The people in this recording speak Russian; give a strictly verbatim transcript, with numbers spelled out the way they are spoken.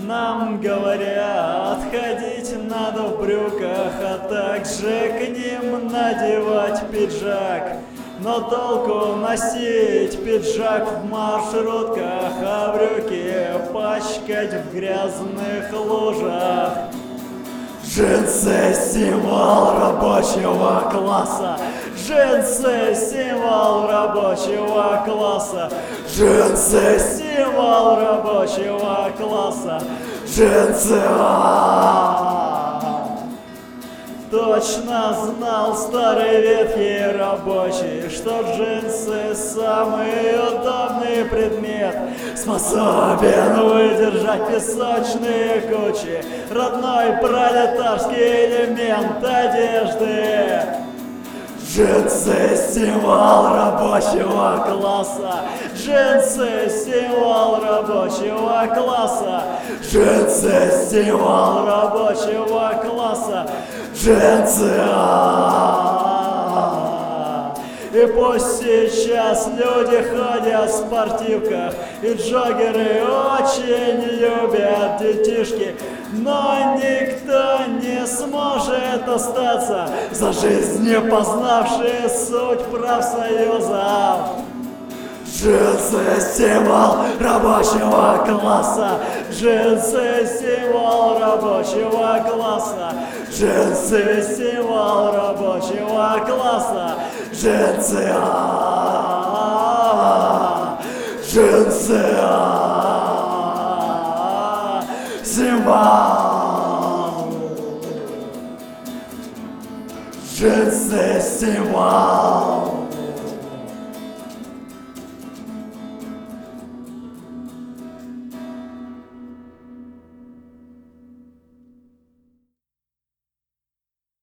Нам говорят, ходить надо в брюках, а также к ним надевать пиджак. Но толку носить пиджак в маршрутках, а брюки пачкать в грязных лужах. Джинсы – символ рабочего класса. Джинсы – символ рабочего класса. Джинсы – символ рабочего класса. Джинсы. Точно знал старый ветхий рабочий, что джинсы самый удобный предмет, способен выдержать песочные кучи, родной пролетарский элемент одежды. Джинсы – символ рабочего класса. Джинсы – символ рабочего класса. Джинсы – символ рабочего класса. Джинсы. И пусть сейчас люди ходят в спортивках, и джогеры очень любят детишки, но никто не сможет остаться, за жизнь не познавший суть профсоюзов. Джинсы – символ рабочего класса. Джинсы – символ рабочего класса. Джинсы – символ рабочего класса. Джинсы. Джинсы. Символ. Джинсы – символ.